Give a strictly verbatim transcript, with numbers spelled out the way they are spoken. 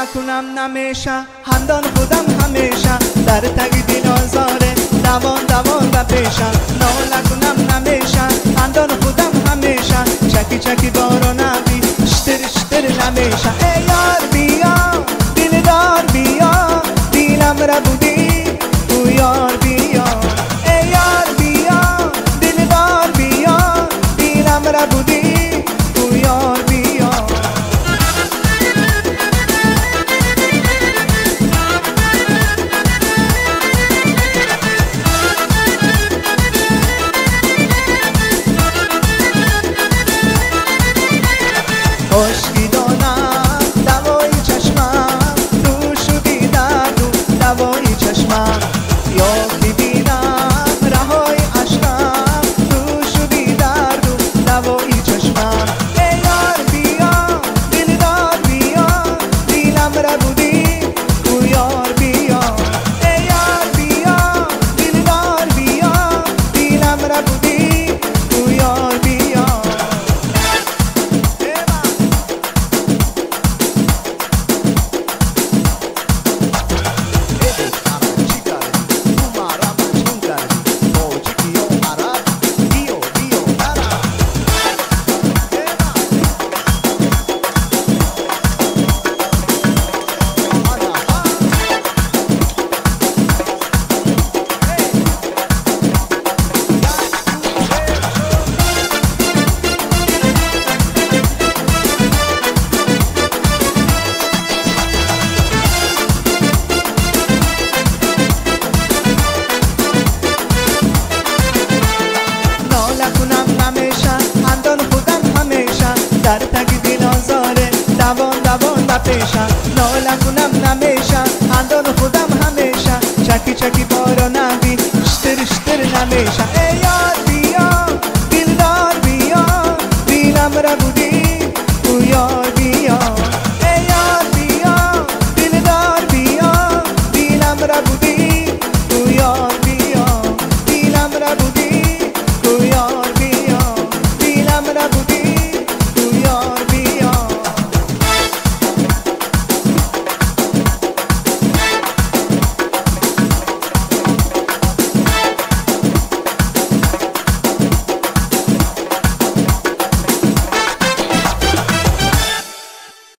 نکنم نمیشه هندان خودم همیشه در تگ دل آزاره دوان دوان و پیشم نا نکنم نمیشه هندان خودم همیشه چکی چکی بارانمی شتر شتر نمیشه ای یار بیا دلدار بیا دیلم را بودی او یار بیا ای یار بیا دلدار بیا دیلم را بودی او یار بیا خشکی دانم دوای چشمم تو شدی دردو دوای چشمم یا ببینم رهای عشقم تو شدی دردو دوای چشمم ای یار بیا دلدار بیا دیلم را بودی او یار بیا ای یار بیا دلدار بیا دیلم را بودی او یار بیا در تگ دل آزاره دوان دوان و پیشم ناله کنم نمیشم هندان خودم همیشه چکی چکی بارا نبی شتر شتر نمیشم